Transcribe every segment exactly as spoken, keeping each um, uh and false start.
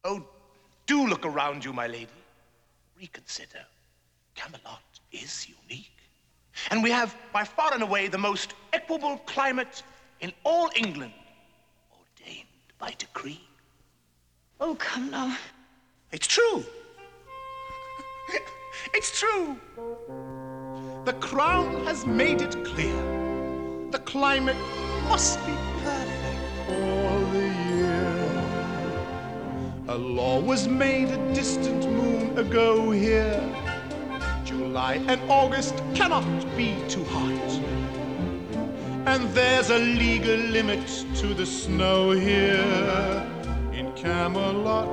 Oh, do look around you, my lady. Reconsider. Camelot is unique. And we have, by far and away, the most equable climate in all England, ordained by decree. Oh, come now. It's true. It's true. The crown has made it clear. The climate must be perfect all the year. A law was made a distant moon ago here. July and August cannot be too hot. And there's a legal limit to the snow here in Camelot.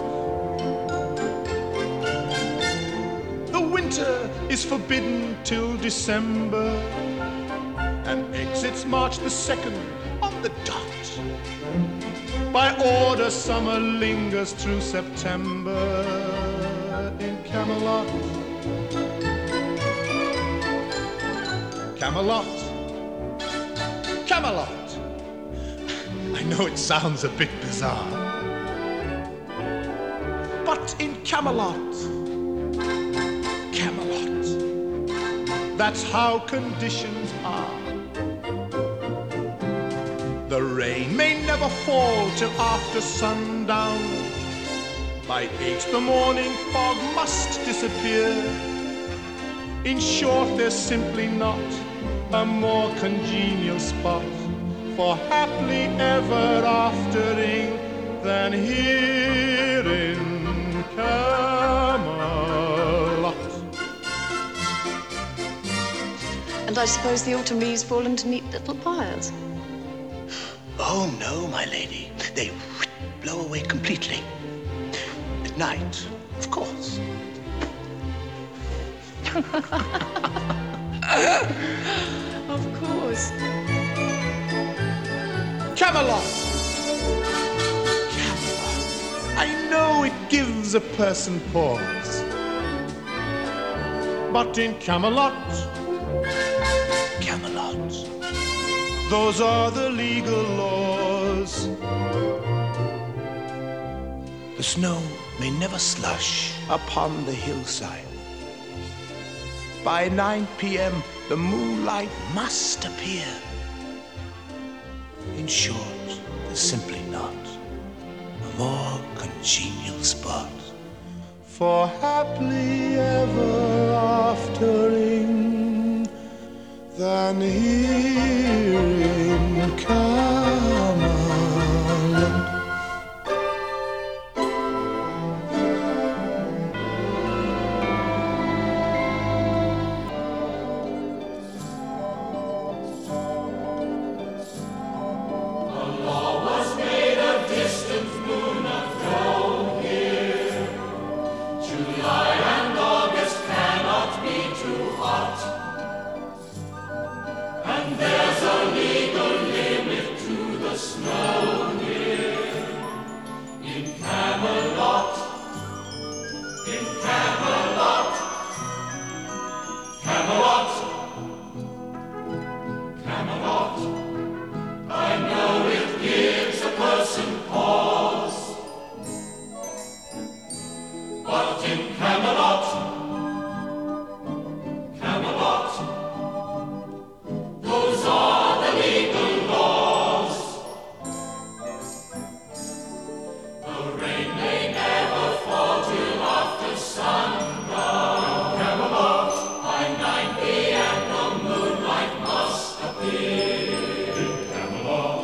The winter is forbidden till December and exits March the second on the dot. By order, summer lingers through September in Camelot. Camelot. Camelot. I know it sounds a bit bizarre, but in Camelot, Camelot, that's how conditions are. The rain may never fall till after sundown. By eight the morning fog must disappear. In short, there's simply not a more congenial spot for happily ever aftering than here in Camelot. And I suppose the autumn leaves fall into neat little piles. Oh, no, my lady. They blow away completely. At night, of course. Of course. Camelot! Camelot. I know it gives a person pause. But in Camelot, Camelot, those are the legal laws. The snow may never slush upon the hillside. By nine p.m. the moonlight must appear. In short, there's simply not a more congenial spot for happily ever aftering than here in Camelot.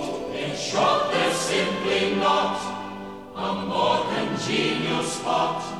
A more congenial spot